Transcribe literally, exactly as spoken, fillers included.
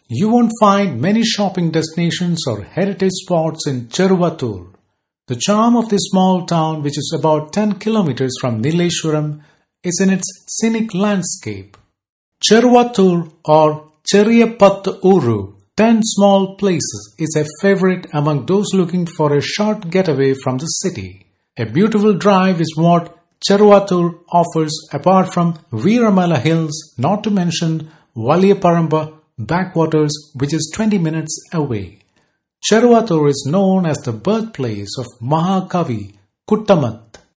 You won't find many shopping destinations or heritage spots in Cheruvattur. The charm of this small town, which is about ten kilometers from Nileshwaram, is in its scenic landscape. Cheruvattur or Cheriyapattu Uru, ten small places, is a favorite among those looking for a short getaway from the city. A beautiful drive is what Cheruvattur offers apart from Veeramala Hills, not to mention Valiyaparamba backwaters, which is twenty minutes away. Cheruvattur is known as the birthplace of Mahakavi Kuttamutt,